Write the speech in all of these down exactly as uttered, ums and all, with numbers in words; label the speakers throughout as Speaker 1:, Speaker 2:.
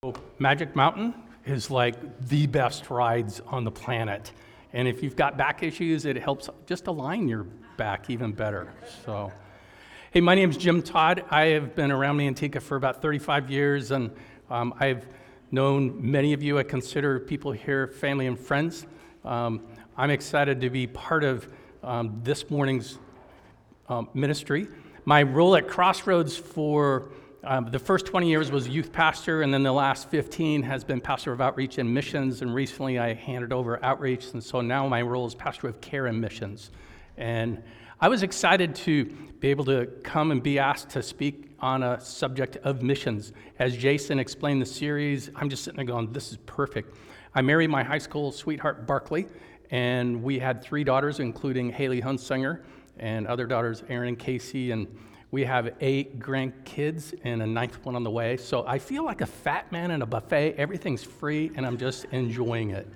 Speaker 1: Magic Mountain is like the best rides on the planet. And if you've got back issues, it helps just align your back even better. So, hey, my name's Jim Todd. I have been around Manteca for about thirty-five years, and um, I've known many of you. I consider people here family and friends. Um, I'm excited to be part of um, this morning's um, ministry. My role at Crossroads for Um, the first twenty years was youth pastor, and then the last fifteen has been pastor of outreach and missions, and recently I handed over outreach, and so now my role is pastor of care and missions. And I was excited to be able to come and be asked to speak on a subject of missions. As Jason explained the series, I'm just sitting there going, this is perfect. I married my high school sweetheart, Barkley, and we had three daughters, including Haley Hunsinger, and other daughters, Erin and Casey, and we have eight grandkids and a ninth one on the way. So I feel like a fat man in a buffet. Everything's free, and I'm just enjoying it.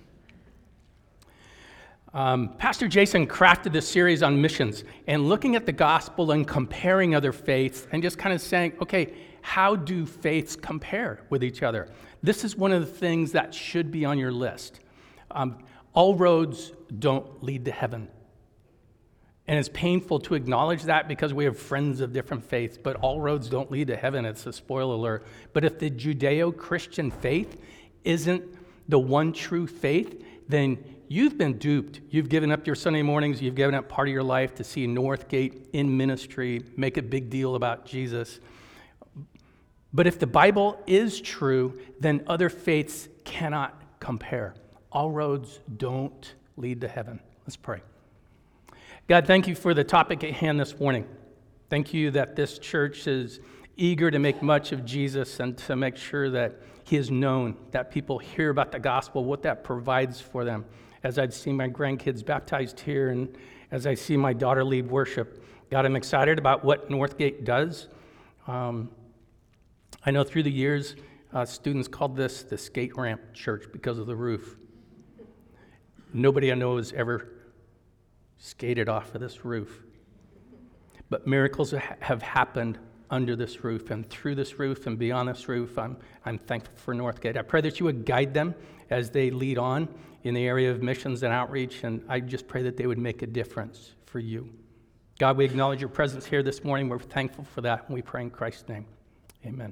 Speaker 1: Um, Pastor Jason crafted this series on missions and looking at the gospel and comparing other faiths and just kind of saying, okay, how do faiths compare with each other? This is one of the things that should be on your list. Um, all roads don't lead to heaven. And it's painful to acknowledge that because we have friends of different faiths, but all roads don't lead to heaven. It's a spoiler alert. But if the Judeo-Christian faith isn't the one true faith, then you've been duped. You've given up your Sunday mornings. You've given up part of your life to see Northgate in ministry, make a big deal about Jesus. But if the Bible is true, then other faiths cannot compare. All roads don't lead to heaven. Let's pray. God, thank you for the topic at hand this morning. Thank you that this church is eager to make much of Jesus and to make sure that he is known, that people hear about the gospel, what that provides for them. As I've seen my grandkids baptized here and as I see my daughter lead worship, God, I'm excited about what Northgate does. Um, I know through the years, uh, students called this the skate ramp church because of the roof. Nobody I know has ever skated off of this roof. But miracles have happened under this roof and through this roof and beyond this roof. I'm, I'm thankful for Northgate. I pray that you would guide them as they lead on in the area of missions and outreach, and I just pray that they would make a difference for you. God, we acknowledge your presence here this morning. We're thankful for that, and we pray in Christ's name. Amen.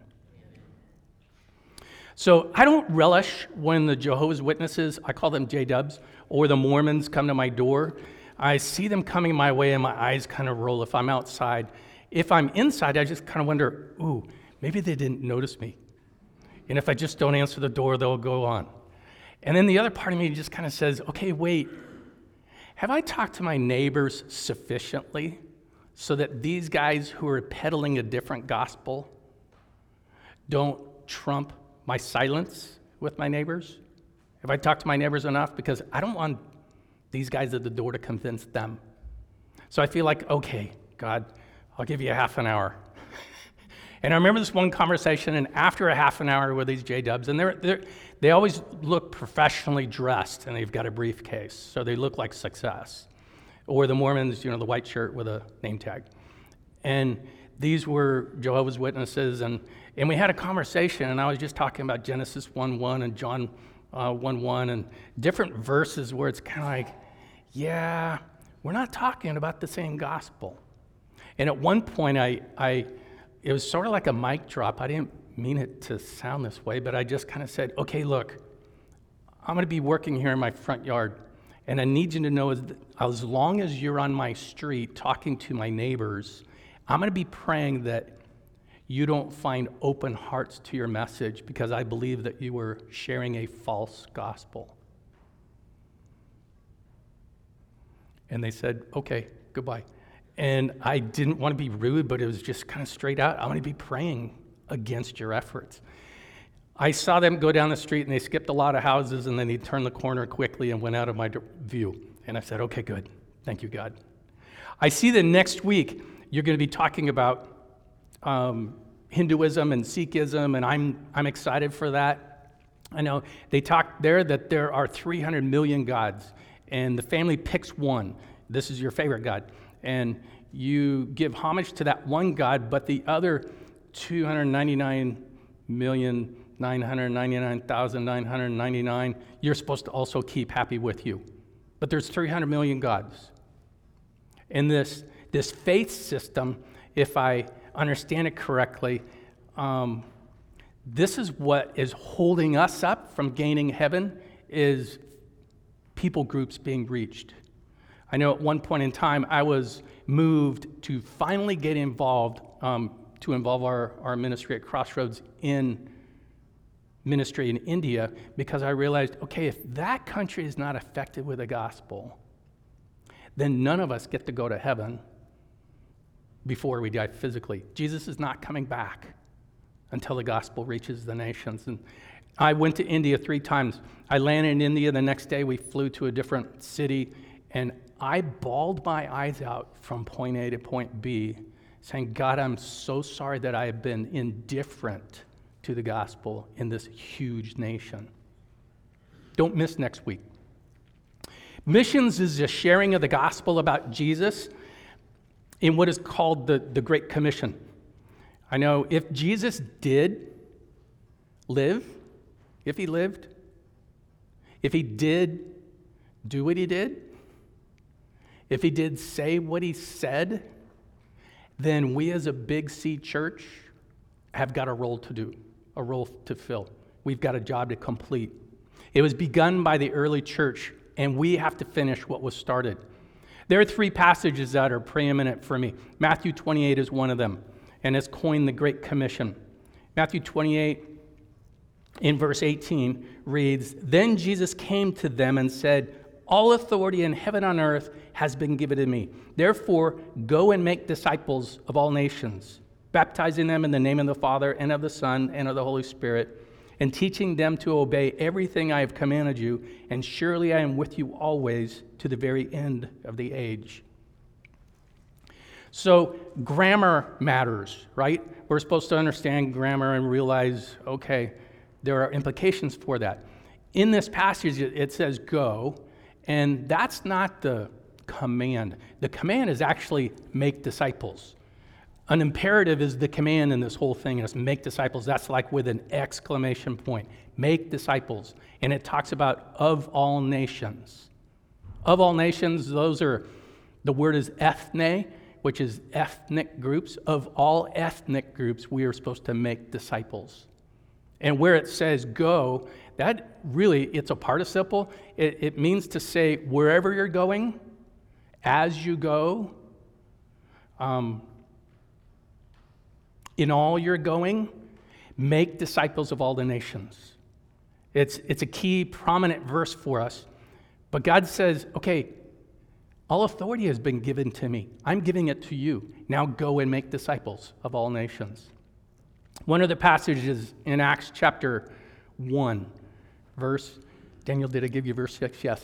Speaker 1: So I don't relish when the Jehovah's Witnesses, I call them J-Dubs, or the Mormons come to my door. I see them coming my way and my eyes kind of roll if I'm outside. If I'm inside, I just kind of wonder, ooh, maybe they didn't notice me. And if I just don't answer the door, they'll go on. And then the other part of me just kind of says, okay, wait, have I talked to my neighbors sufficiently so that these guys who are peddling a different gospel don't trump my silence with my neighbors? Have I talked to my neighbors enough? Because I don't want these guys at the door to convince them. So I feel like, okay, God, I'll give you a half an hour. And I remember this one conversation, and after a half an hour with these J-Dubs, and they're, they're, they always look professionally dressed, and they've got a briefcase, so they look like success. Or the Mormons, you know, the white shirt with a name tag. And these were Jehovah's Witnesses, and, and we had a conversation, and I was just talking about Genesis one one and John uh, one one, and different verses where it's kind of like, yeah, we're not talking about the same gospel. And at one point, I, I, it was sort of like a mic drop. I didn't mean it to sound this way, but I just kind of said, okay, look, I'm going to be working here in my front yard, and I need you to know as, as long as you're on my street talking to my neighbors, I'm going to be praying that you don't find open hearts to your message because I believe that you were sharing a false gospel. And they said, okay, goodbye. And I didn't want to be rude, but it was just kind of straight out. I'm going to be praying against your efforts. I saw them go down the street, and they skipped a lot of houses, and then they turned the corner quickly and went out of my view. And I said, okay, good. Thank you, God. I see that next week you're going to be talking about um, Hinduism and Sikhism, and I'm I'm excited for that. I know they talk there that there are three hundred million gods, and the family picks one. This is your favorite God. And you give homage to that one God, but the other two hundred ninety-nine million nine hundred ninety-nine thousand nine hundred ninety-nine you're supposed to also keep happy with you. But there's three hundred million gods. And this, this faith system, if I understand it correctly, um, this is what is holding us up from gaining heaven, is people groups being reached. I know at one point in time I was moved to finally get involved, um, to involve our, our ministry at Crossroads in ministry in India, because I realized, okay, if that country is not affected with the gospel, then none of us get to go to heaven before we die physically. Jesus is not coming back until the gospel reaches the nations. And I went to India three times. I landed in India. The next day we flew to a different city, and I bawled my eyes out from point A to point B, saying, God, I'm so sorry that I have been indifferent to the gospel in this huge nation. Don't miss next week. Missions is a sharing of the gospel about Jesus in what is called the, the Great Commission. I know if Jesus did live, if he lived, if he did do what he did, if he did say what he said, then we as a Big C church have got a role to do, a role to fill. We've got a job to complete. It was begun by the early church, and we have to finish what was started. There are three passages that are preeminent for me. Matthew twenty-eight is one of them, and it's coined the Great Commission. Matthew twenty-eight, in verse eighteen, reads, Then Jesus came to them and said, All authority in heaven and on earth has been given to me. Therefore, go and make disciples of all nations, baptizing them in the name of the Father and of the Son and of the Holy Spirit, and teaching them to obey everything I have commanded you, and surely I am with you always to the very end of the age. So grammar matters, right? We're supposed to understand grammar and realize, okay, there are implications for that. In this passage, it says go, and that's not the command. The command is actually make disciples. An imperative is the command in this whole thing, and it's make disciples. That's like with an exclamation point. Make disciples. And it talks about of all nations. Of all nations, those are, the word is ethne, which is ethnic groups. Of all ethnic groups, we are supposed to make disciples. And where it says go, that really, it's a participle. It, it means to say wherever you're going, as you go, um, in all you're going, make disciples of all the nations. It's, it's a key, prominent verse for us. But God says, okay, all authority has been given to me. I'm giving it to you. Now go and make disciples of all nations. One of the passages in Acts chapter one, verse, Daniel, did I give you verse six? Yes.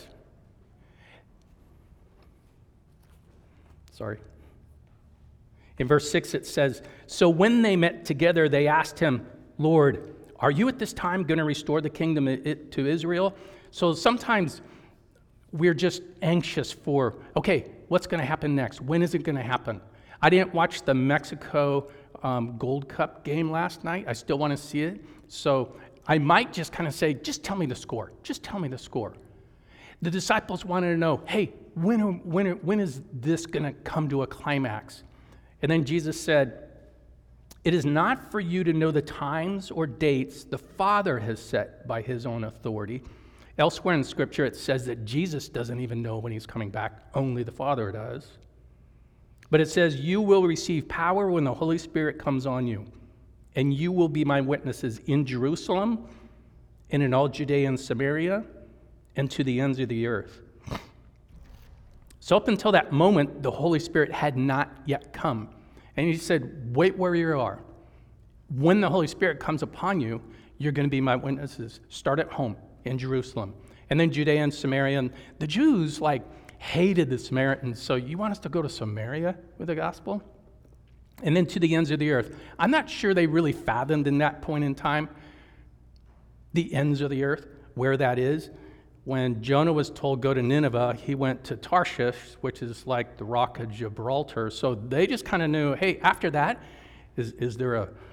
Speaker 1: Sorry. In verse six it says, So when they met together, they asked him, Lord, are you at this time going to restore the kingdom to Israel? So sometimes we're just anxious for, okay, what's going to happen next? When is it going to happen? I didn't watch the Mexico um, Gold Cup game last night. I still want to see it. So I might just kind of say, just tell me the score. Just tell me the score. The disciples wanted to know, hey, when, when, when is this going to come to a climax? And then Jesus said, It is not for you to know the times or dates the Father has set by his own authority. Elsewhere in Scripture, it says that Jesus doesn't even know when he's coming back. Only the Father does. But it says, You will receive power when the Holy Spirit comes on you, and you will be my witnesses in Jerusalem and in all Judea and Samaria and to the ends of the earth. So up until that moment, the Holy Spirit had not yet come. And he said, wait where you are. When the Holy Spirit comes upon you, you're going to be my witnesses. Start at home in Jerusalem. And then Judea and Samaria. And the Jews, like, hated the Samaritans. So you want us to go to Samaria with the gospel? And then to the ends of the earth. I'm not sure they really fathomed in that point in time the ends of the earth, where that is. When Jonah was told, go to Nineveh, he went to Tarshish, which is like the Rock of Gibraltar. So they just kind of knew, hey, after that, is, is there a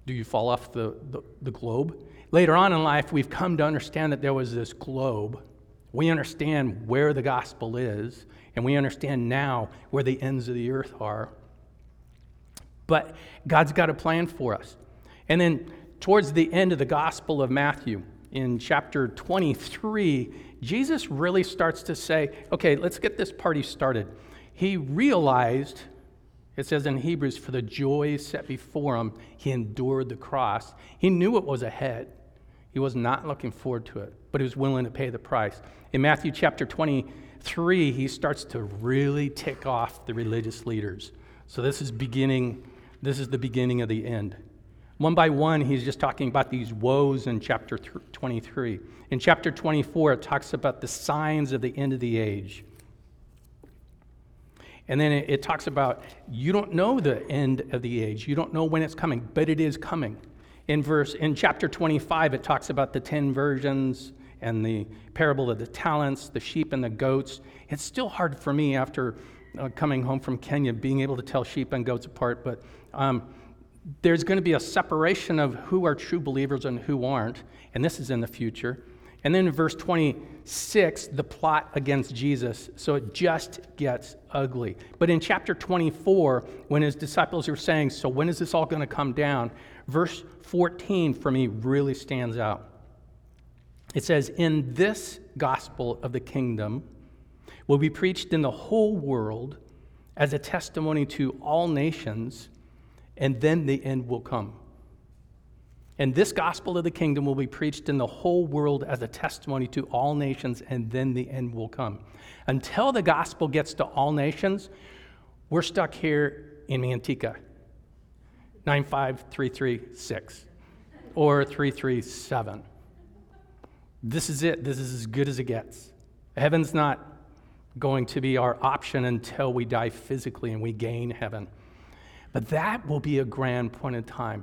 Speaker 1: Do you fall off the, the, the globe? Later on in life, we've come to understand that there was this globe. We understand where the gospel is, and we understand now where the ends of the earth are. But God's got a plan for us. And then towards the end of the Gospel of Matthew, in chapter twenty-three, Jesus really starts to say, okay, let's get this party started. He realized, it says in Hebrews, for the joy set before him, he endured the cross. He knew what was ahead. He was not looking forward to it, but he was willing to pay the price. In Matthew chapter twenty-three, he starts to really tick off the religious leaders. So this is beginning, this is the beginning of the end. One by one, he's just talking about these woes in chapter twenty-three. In chapter twenty-four, it talks about the signs of the end of the age. And then it, it talks about, you don't know the end of the age. You don't know when it's coming, but it is coming. In verse, in chapter twenty-five, it talks about the ten virgins and the parable of the talents, the sheep and the goats. It's still hard for me after uh, coming home from Kenya, being able to tell sheep and goats apart, but um, there's going to be a separation of who are true believers and who aren't, and this is in the future. And then in verse twenty-six, the plot against Jesus, so it just gets ugly. But in chapter twenty-four, when his disciples are saying, so when is this all going to come down? Verse fourteen for me really stands out. It says, in this gospel of the kingdom will be preached in the whole world as a testimony to all nations, and then the end will come. And this gospel of the kingdom will be preached in the whole world as a testimony to all nations, and then the end will come. Until the gospel gets to all nations, we're stuck here in Manteca, nine five three three six or three three seven. This is it. This is as good as it gets. Heaven's not going to be our option until we die physically and we gain heaven. But that will be a grand point in time.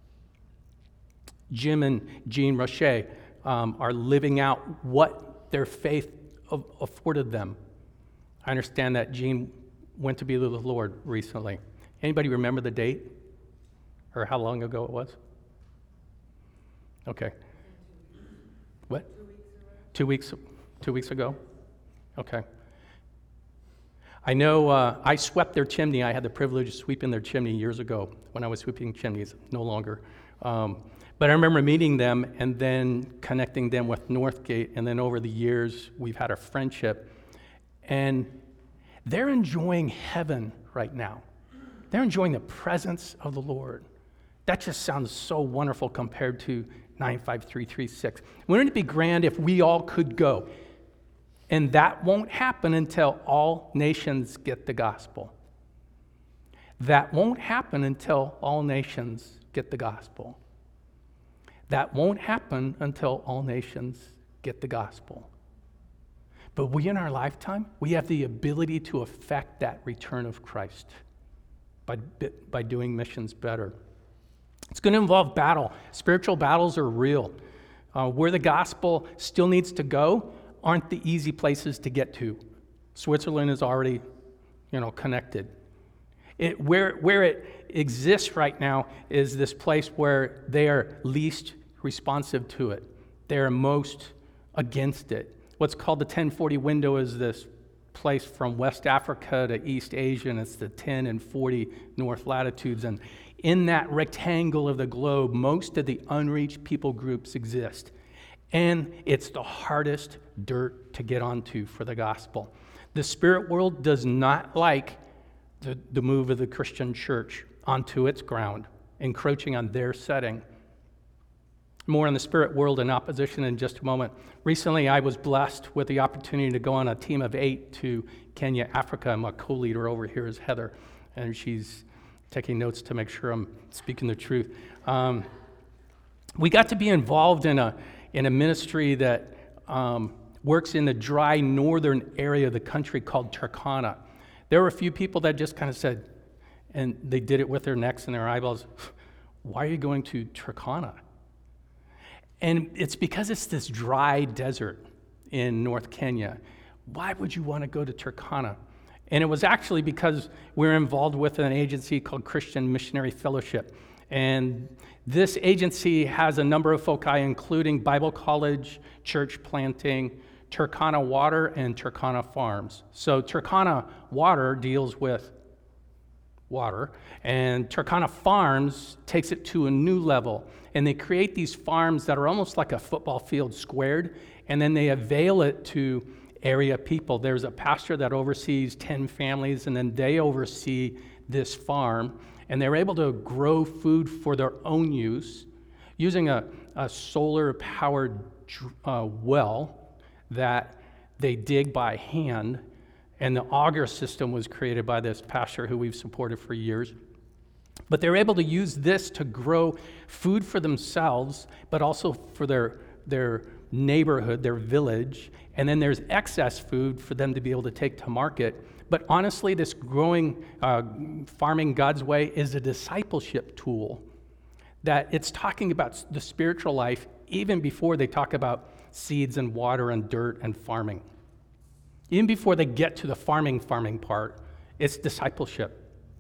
Speaker 1: Jim and Jean Roche um, are living out what their faith afforded them. I understand that Jean went to be with the Lord recently. Anybody remember the date or how long ago it was? Okay. What? Two weeks. Two weeks ago? Okay. I know uh, I swept their chimney. I had the privilege of sweeping their chimney years ago when I was sweeping chimneys, no longer. Um, but I remember meeting them and then connecting them with Northgate, and then over the years, we've had a friendship. And they're enjoying heaven right now. They're enjoying the presence of the Lord. That just sounds so wonderful compared to nine five three three six. Wouldn't it be grand if we all could go? And that won't happen until all nations get the gospel. That won't happen until all nations get the gospel. That won't happen until all nations get the gospel. But we in our lifetime, we have the ability to affect that return of Christ by, by doing missions better. It's going to involve battle. Spiritual battles are real. Uh, where the gospel still needs to go aren't the easy places to get to. Switzerland is already, you know, connected. It, where, where it exists right now is this place where they are least responsive to it. They are most against it. What's called the ten forty window is this place from West Africa to East Asia, and it's the ten and forty north latitudes. And in that rectangle of the globe, most of the unreached people groups exist. And it's the hardest dirt to get onto for the gospel. The spirit world does not like the, the move of the Christian church onto its ground, encroaching on their setting. More on the spirit world in opposition in just a moment. Recently, I was blessed with the opportunity to go on a team of eight to Kenya, Africa. My co-leader over here is Heather, and she's taking notes to make sure I'm speaking the truth. Um, we got to be involved in a in a ministry that um, works in the dry northern area of the country called Turkana. There were a few people that just kind of said, and they did it with their necks and their eyeballs, why are you going to Turkana? And it's because it's this dry desert in North Kenya. Why would you want to go to Turkana? And it was actually because we're involved with an agency called Christian Missionary Fellowship. And this agency has a number of foci, including Bible College, church planting, Turkana Water, and Turkana Farms. So Turkana Water deals with water, and Turkana Farms takes it to a new level. And they create these farms that are almost like a football field squared, and then they avail it to area people. There's a pastor that oversees ten families, and then they oversee this farm, and they're able to grow food for their own use using a, a solar-powered uh, well that they dig by hand, and the auger system was created by this pastor who we've supported for years. But they're able to use this to grow food for themselves, but also for their, their neighborhood, their village, and then there's excess food for them to be able to take to market. But honestly, this growing, uh, farming God's way is a discipleship tool, that it's talking about the spiritual life even before they talk about seeds and water and dirt and farming. Even before they get to the farming, farming part, it's discipleship.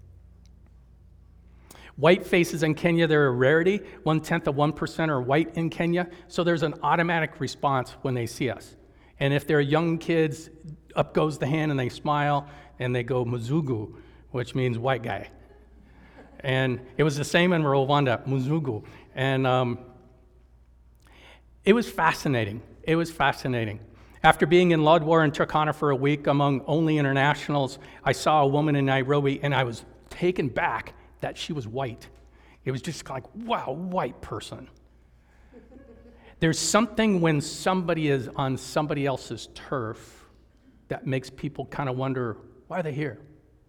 Speaker 1: White faces in Kenya, they're a rarity. One-tenth of one percent are white in Kenya, so there's an automatic response when they see us. And if they're young kids, up goes the hand and they smile and they go Muzungu, which means white guy. And it was the same in Rwanda, Muzungu. And um, it was fascinating. It was fascinating. After being in Lodwar and Turkana for a week among only internationals, I saw a woman in Nairobi and I was taken back that she was white. It was just like, wow, white person. There's something when somebody is on somebody else's turf that makes people kind of wonder, why are they here?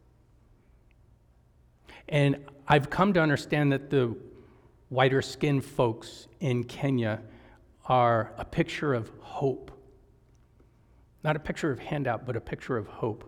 Speaker 1: And I've come to understand that the whiter skinned folks in Kenya are a picture of hope. Not a picture of handout, but a picture of hope.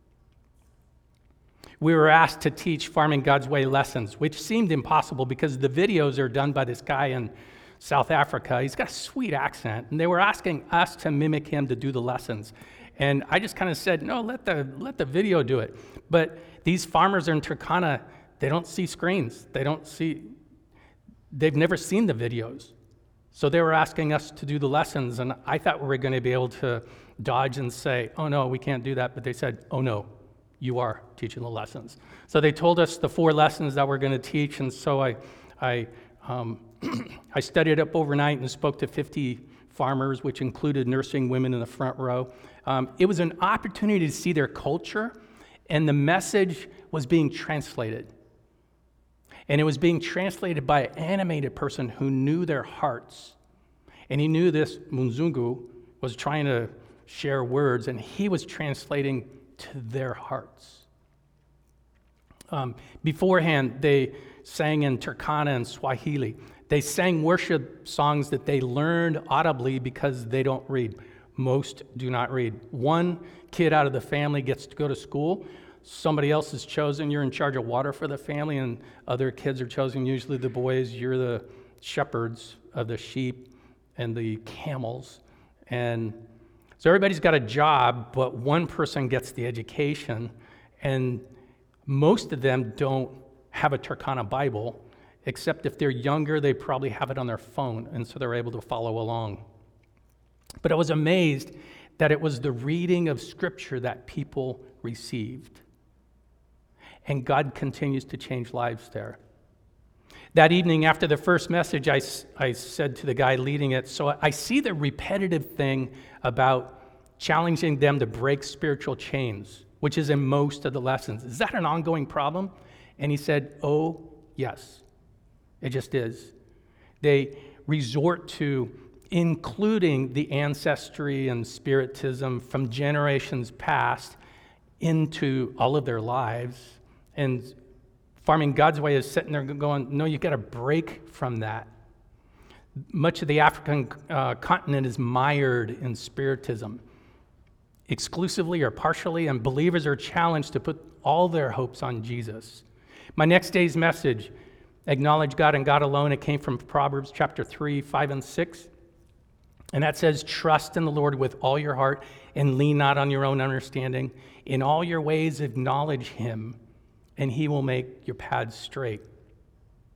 Speaker 1: We were asked to teach Farming God's Way lessons, which seemed impossible because the videos are done by this guy in South Africa. He's got a sweet accent, and they were asking us to mimic him to do the lessons. And I just kind of said, no, let the let the video do it. But these farmers in Turkana, they don't see screens. They don't see, they've never seen the videos. So they were asking us to do the lessons, and I thought we were going to be able to dodge and say, oh no, we can't do that. But they said, oh no, you are teaching the lessons. So they told us the four lessons that we're going to teach, and so I, I, um, I studied up overnight and spoke to fifty farmers, which included nursing women in the front row. Um, it was an opportunity to see their culture, and the message was being translated. And it was being translated by an animated person who knew their hearts. And he knew this Muzungu was trying to share words, and he was translating to their hearts. Um, beforehand, they sang in Turkana and Swahili. They sang worship songs that they learned audibly because they don't read. Most do not read. One kid out of the family gets to go to school. Somebody else is chosen. You're in charge of water for the family, and other kids are chosen, usually the boys. You're the shepherds of the sheep and the camels. And so everybody's got a job, but one person gets the education, and most of them don't have a Turkana Bible, except if they're younger, they probably have it on their phone, and so they're able to follow along. But I was amazed that it was the reading of Scripture that people received. And God continues to change lives there. That evening after the first message, I, I said to the guy leading it, so I see the repetitive thing about challenging them to break spiritual chains, which is in most of the lessons. Is that an ongoing problem? And he said, oh, yes, it just is. They resort to including the ancestry and spiritism from generations past into all of their lives. And Farming God's Way is sitting there going, no, you've got to break from that. Much of the African uh, continent is mired in spiritism, exclusively or partially, and believers are challenged to put all their hopes on Jesus. My next day's message, acknowledge God and God alone, it came from Proverbs chapter three, five, and six. And that says, trust in the Lord with all your heart and lean not on your own understanding. In all your ways acknowledge him, and he will make your paths straight.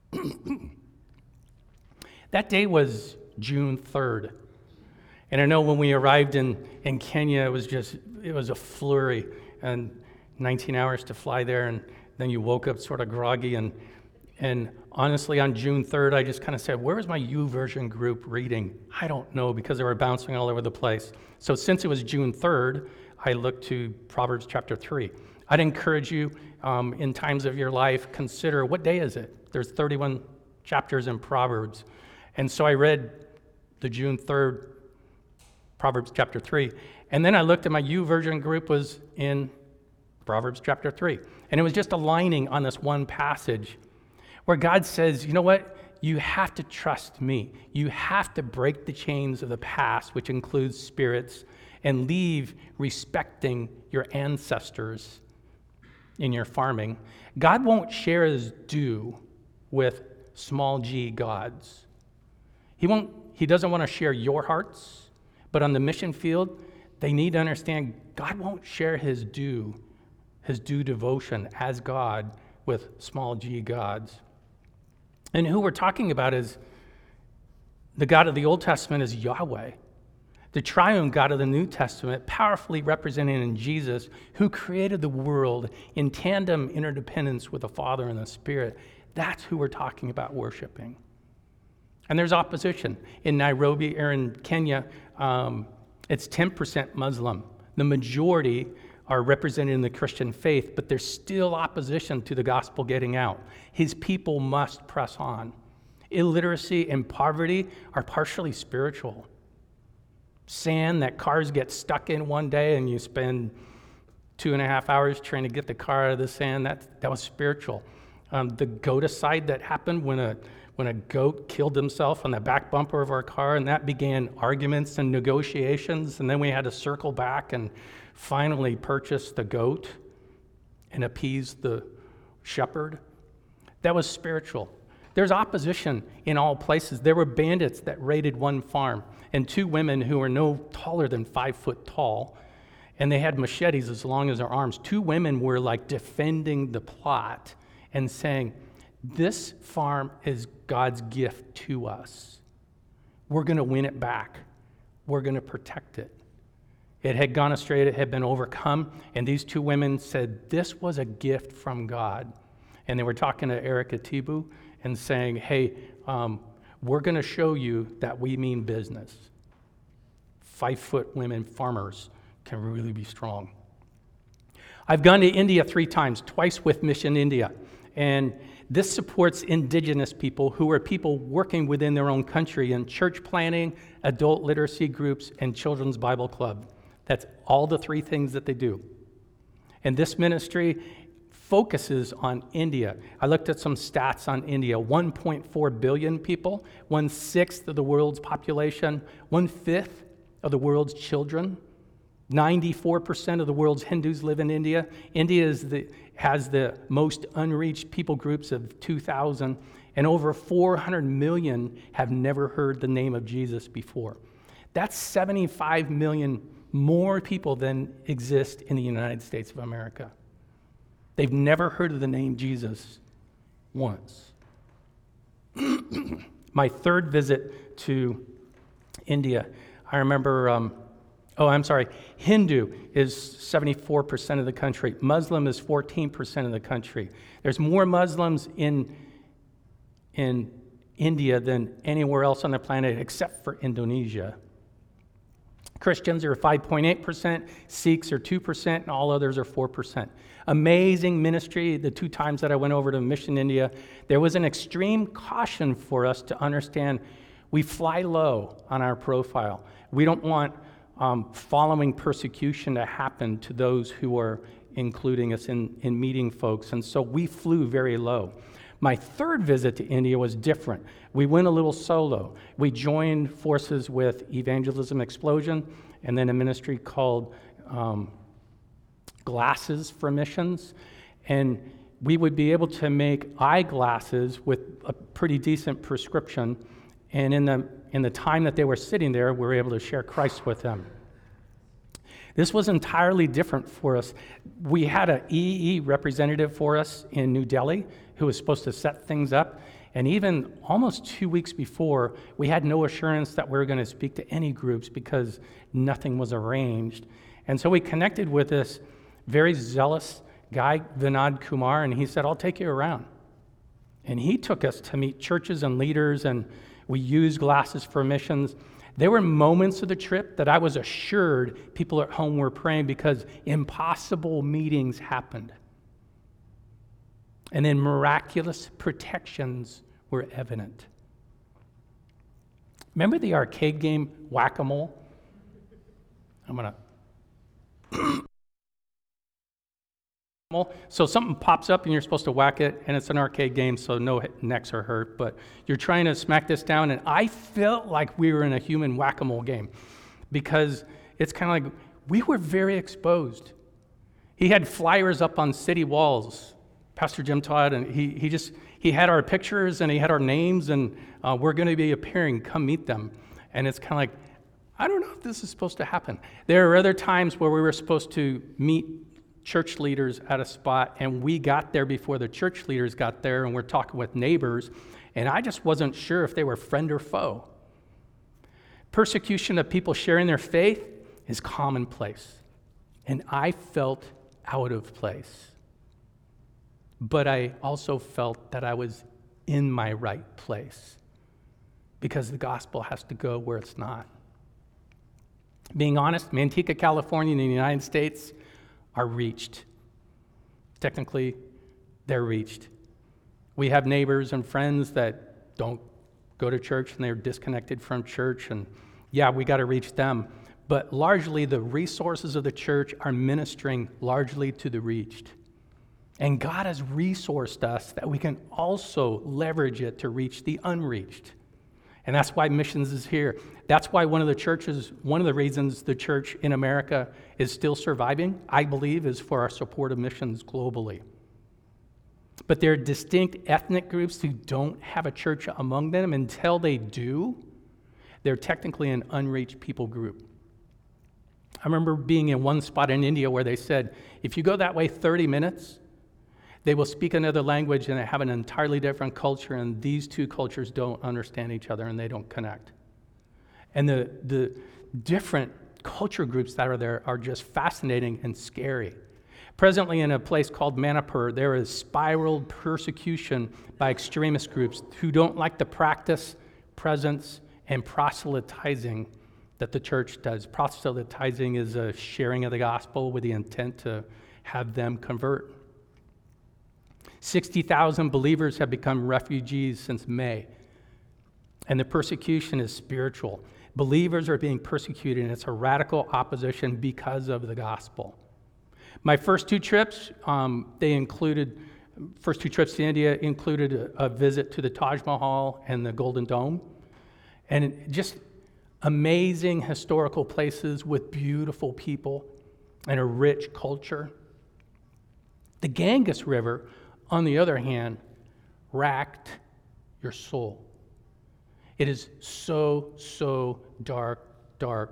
Speaker 1: That day was June third. And I know when we arrived in, in Kenya, it was just, it was a flurry. And nineteen hours to fly there, and then you woke up sort of groggy. And and honestly, on June third, I just kind of said, where is my YouVersion group reading? I don't know, because they were bouncing all over the place. So since it was June third, I looked to Proverbs chapter three. I'd encourage you, um, in times of your life, consider, what day is it? There's thirty-one chapters in Proverbs. And so I read the June third Proverbs chapter three. And then I looked at my YouVersion group was in Proverbs chapter three. And it was just aligning on this one passage where God says, you know what? You have to trust me. You have to break the chains of the past, which includes spirits, and leave respecting your ancestors in your farming. God won't share his due with small g gods. He won't, he doesn't want to share your hearts, but on the mission field, they need to understand God won't share his due, his due devotion as God with small g gods. And who we're talking about is the God of the Old Testament is Yahweh. The triune God of the New Testament, powerfully represented in Jesus, who created the world in tandem interdependence with the Father and the Spirit. That's who we're talking about worshiping. And there's opposition. In Nairobi or in Kenya, um, it's ten percent Muslim. The majority are represented in the Christian faith, but there's still opposition to the gospel getting out. His people must press on. Illiteracy and poverty are partially spiritual. Sand that cars get stuck in one day and you spend two and a half hours trying to get the car out of the sand, that, that was spiritual. Um, the goaticide that happened when a when a goat killed himself on the back bumper of our car, and that began arguments and negotiations, and then we had to circle back and finally purchase the goat and appease the shepherd. That was spiritual. There's opposition in all places. There were bandits that raided one farm, and two women who were no taller than five foot tall, and they had machetes as long as their arms. Two women were like defending the plot and saying, this farm is God's gift to us. We're going to win it back. We're going to protect it. It had gone astray, it had been overcome, and these two women said this was a gift from God. And they were talking to Erica Tibu and saying, hey, um, we're going to show you that we mean business. Five-foot women farmers can really be strong. I've gone to India three times, twice with Mission India, and this supports indigenous people who are people working within their own country in church planting, adult literacy groups, and children's Bible club. That's all the three things that they do. And this ministry focuses on India. I looked at some stats on India. one point four billion people, one-sixth of the world's population, one-fifth of the world's children. ninety-four percent of the world's Hindus live in India. India is the, has the most unreached people groups of two thousand, and over four hundred million have never heard the name of Jesus before. That's seventy-five million more people than exist in the United States of America. They've never heard of the name Jesus once. My third visit to India, I remember... Um, Oh, I'm sorry. Hindu is seventy-four percent of the country. Muslim is fourteen percent of the country. There's more Muslims in, in India than anywhere else on the planet except for Indonesia. Christians are five point eight percent, Sikhs are two percent, and all others are four percent. Amazing ministry. The two times that I went over to Mission India, there was an extreme caution for us to understand we fly low on our profile. We don't want Um, following persecution to happen to those who are including us in, in meeting folks. And so we flew very low. My third visit to India was different. We went a little solo. We joined forces with Evangelism Explosion and then a ministry called um, Glasses for Missions. And we would be able to make eyeglasses with a pretty decent prescription. And in the in the time that they were sitting there, we were able to share Christ with them. This was entirely different for us. We had an E E E representative for us in New Delhi who was supposed to set things up, And even almost two weeks before, we had no assurance that we were going to speak to any groups because nothing was arranged. And so we connected with this very zealous guy, Vinod Kumar, and he said, I'll take you around. And he took us to meet churches and leaders, and we used Glasses for Missions. There were moments of the trip that I was assured people at home were praying because impossible meetings happened. And then miraculous protections were evident. Remember the arcade game Whack-A-Mole? I'm going to... So something pops up and you're supposed to whack it, and it's an arcade game, so no necks are hurt, but you're trying to smack this down, and I felt like we were in a human whack-a-mole game because it's kind of like we were very exposed. He had flyers up on city walls, Pastor Jim Todd, and he, he just, he had our pictures and he had our names, and uh, we're going to be appearing, come meet them. And it's kind of like, I don't know if this is supposed to happen. There are other times where we were supposed to meet church leaders at a spot, and we got there before the church leaders got there, and we're talking with neighbors, and I just wasn't sure if they were friend or foe. Persecution of people sharing their faith is commonplace, and I felt out of place. But I also felt that I was in my right place because the gospel has to go where it's not. Being honest, Manteca, California, in the United States are reached. Technically, they're reached. We have neighbors and friends that don't go to church and they're disconnected from church, and yeah, we got to reach them. But largely, the resources of the church are ministering largely to the reached. And God has resourced us that we can also leverage it to reach the unreached. And that's why missions is here. That's why one of the churches, one of the reasons the church in America is still surviving, I believe, is for our support of missions globally. But there are distinct ethnic groups who don't have a church among them. Until they do, they're technically an unreached people group. I remember being in one spot in India where they said, if you go that way thirty minutes, they will speak another language and they have an entirely different culture, and these two cultures don't understand each other and they don't connect. And the, the different culture groups that are there are just fascinating and scary. Presently, in a place called Manipur, there is spiraled persecution by extremist groups who don't like the practice, presence, and proselytizing that the church does. Proselytizing is a sharing of the gospel with the intent to have them convert. sixty thousand believers have become refugees since May, and the persecution is spiritual. Believers are being persecuted, and it's a radical opposition because of the gospel. My first two trips, um, they included, first two trips to India included a, a visit to the Taj Mahal and the Golden Dome, and it, just amazing historical places with beautiful people and a rich culture. The Ganges River, on the other hand, racked your soul. It is so, so dark, dark.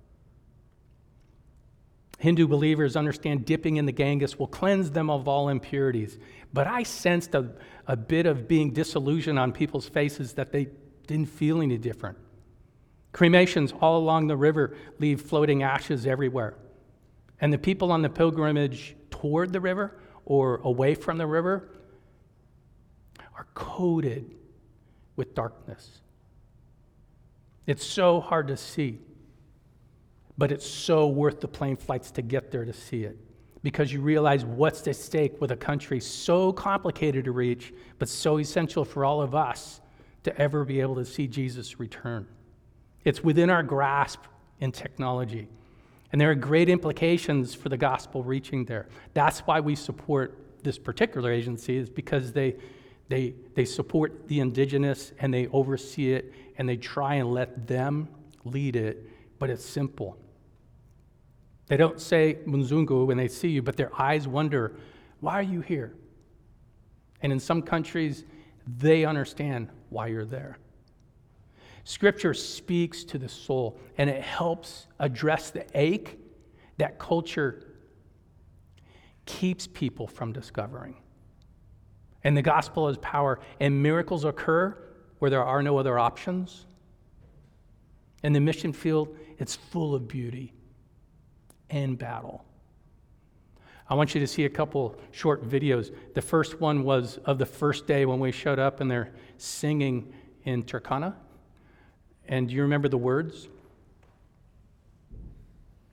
Speaker 1: Hindu believers understand dipping in the Ganges will cleanse them of all impurities. But I sensed a, a bit of being disillusioned on people's faces that they didn't feel any different. Cremations all along the river leave floating ashes everywhere. And the people on the pilgrimage toward the river or away from the river are coated with darkness. It's so hard to see, but it's so worth the plane flights to get there to see it, because you realize what's at stake with a country so complicated to reach, but so essential for all of us to ever be able to see Jesus return. It's within our grasp in technology, and there are great implications for the gospel reaching there. That's why we support this particular agency, is because they They, they support the indigenous, and they oversee it, and they try and let them lead it, but it's simple. They don't say Mzungu when they see you, but their eyes wonder, why are you here? And in some countries, they understand why you're there. Scripture speaks to the soul, and it helps address the ache that culture keeps people from discovering. And the gospel has power, and miracles occur where there are no other options. In the mission field, it's full of beauty and battle. I want you to see a couple short videos. The first one was of the first day when we showed up and they're singing in Turkana. And do you remember the words?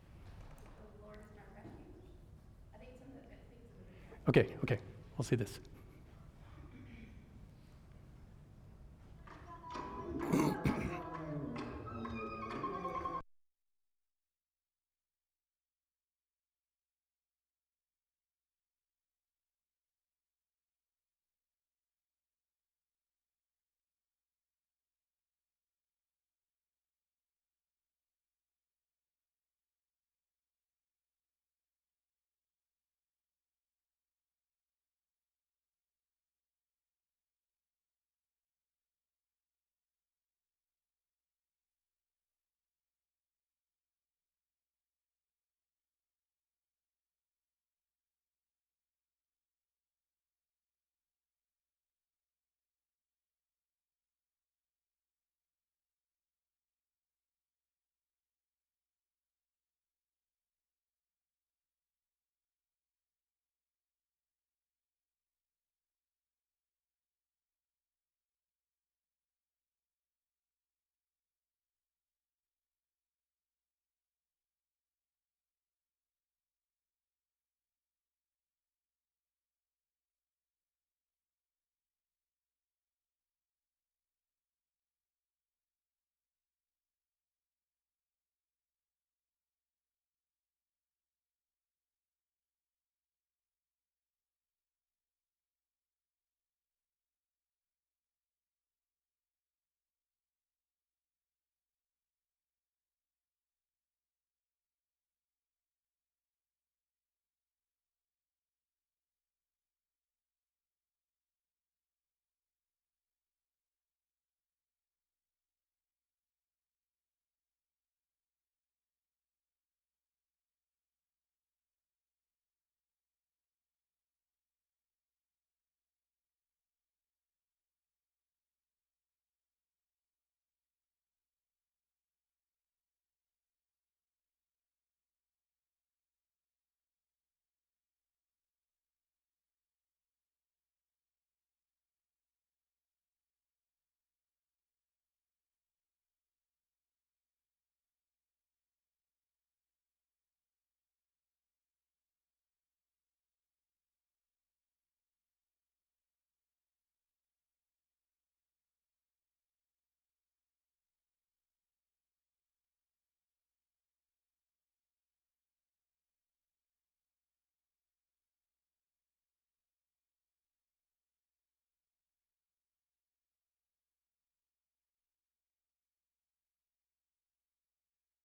Speaker 1: Okay, okay, we'll see this.